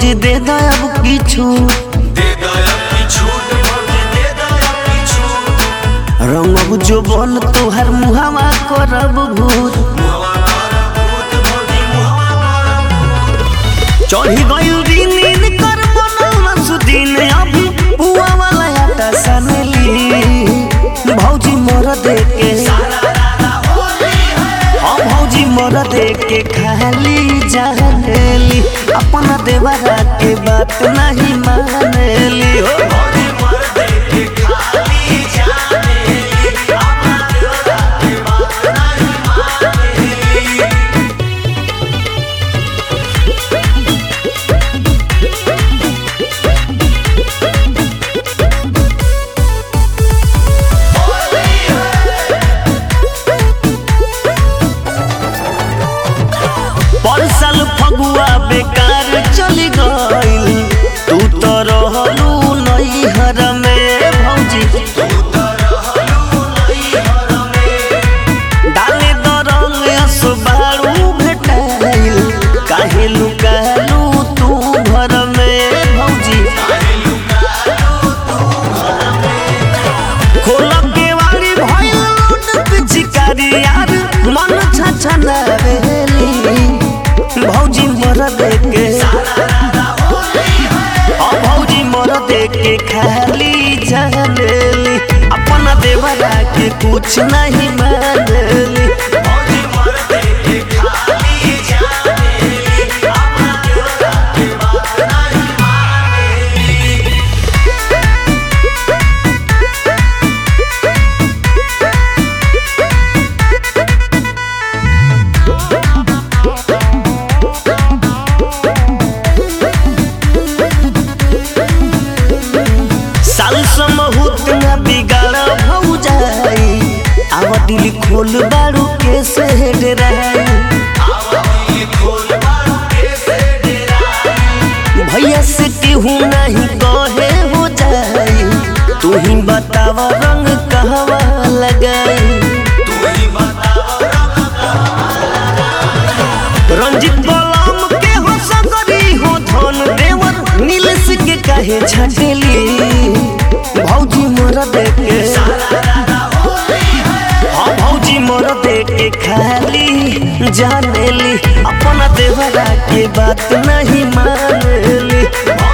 भौजी दे दो अब की छूट, रंगब जो बन तोहर मुहावा करब भूत। चढ़ी गइल दिन कर बनल सुदीन अभी बुआ वाला आटा सनेली। भौजी मोर देके भौजी मोर देके खाली जानेली, अपना देवरा के बात नहीं मानेली हो। साल फगुआ बेकार चली गइल, तू तो रहलू नैहर में भौजी। डाले दरंग असबारू भेटाइल, काहे लुकालू तू घर में भौजी। खोल के वाली भइल लोट पिचकारी यार मन छछनावेली। भौजी मोर देके भौजी मोर देके खाली जानेली, अपना देवरा के कुछ नहीं मानेली। समहूत न बिगाड़ भौजाई, आवा दिल खोल बारू के से डराई। भैया से केहू नहीं कहे हो जाई, तू ही बताव रंग कहवा लगाई। रंजित बलम के हो सकरी हो धन देवर नीलेश के काहे छटेली। भौजी मोर देके भौजी मोर देके खाली जानेली, अपना देवरा के बात नहीं मानेली।